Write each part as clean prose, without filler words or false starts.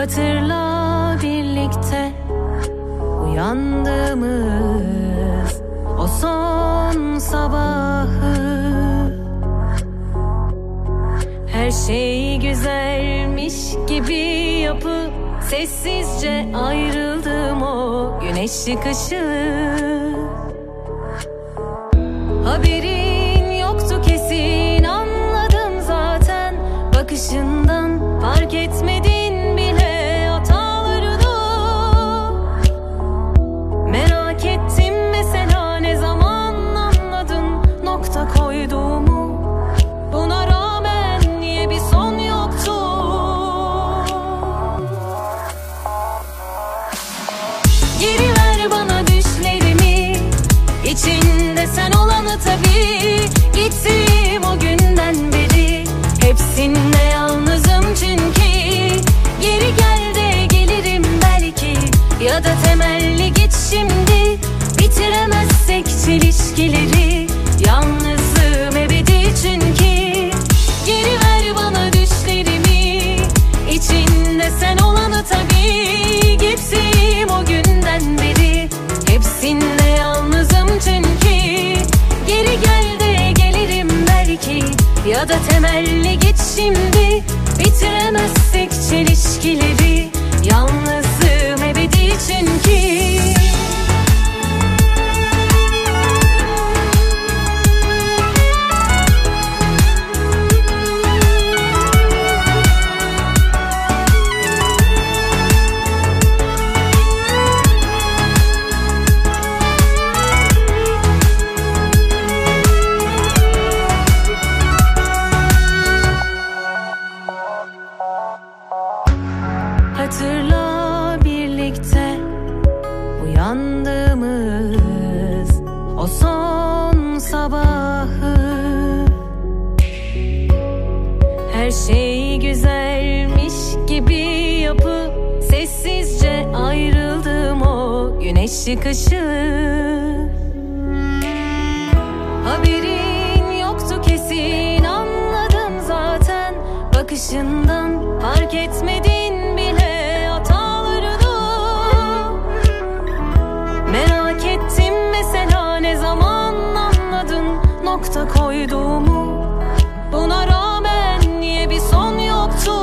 Hatırla birlikte uyandığımız o son sabahı. Her şey güzelmiş gibi yapıp sessizce ayrıldım o güneş çıkışı. Haberin yoktu kesin, anladım zaten bakışından, fark etmedin bile hatalarını. Merak ettim mesela, ne zaman anladın nokta koyduğumu. Buna rağmen niye bir son yoktu? Geri ver bana düşlerimi, İçinde sen olanı tabii. Gittim o günden beri, hepsinde yalnızım çünkü. Geri gel de gelirim belki, ya da temelli git şimdi. Bitiremezsek çelişkileri, yalnızım ebedi çünkü. Geri ver bana düşlerimi, İçinde sen olanı tabii. Gittim o günden beri, hepsinde yalnızım çünkü. Geri gel de gelirim belki, ya da temelli git şimdi. Bitiremezsek çelişkileri, yalnızım ebedi çünkü. Hatırla birlikte uyandığımız o son sabahı. Her şey güzelmiş gibi yapıp sessizce ayrıldım o güneş çıkışı. Haberin yoktu kesin, anladım zaten bakışından, fark etmedin bile hatalarını. Merak ettim mesela, ne zaman anladın nokta koyduğumu. Buna rağmen niye bir son yoktu?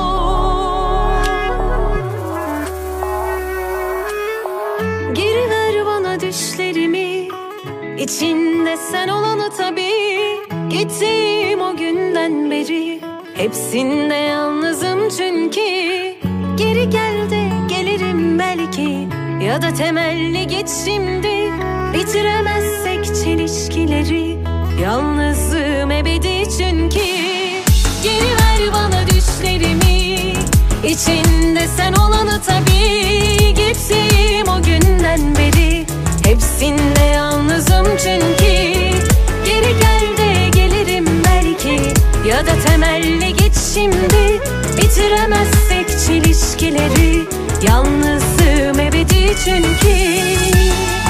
Geri ver bana düşlerimi, İçinde sen olanı tabii. Gittim o günden beri, hepsinde yalnızım çünkü. Geri gel de gelirim belki, ya da temelli git şimdi. Bitiremezsek çelişkileri, yalnızım ebedi çünkü. Geri ver bana düşlerimi, İçinde sen olanı tabii. Gittim o günden beri, hepsinde yalnızım çünkü. Geri gel de gelirim belki, ya da temelli git şimdi. Bitiremezsek çelişkileri, yalnızım ebedi çünkü.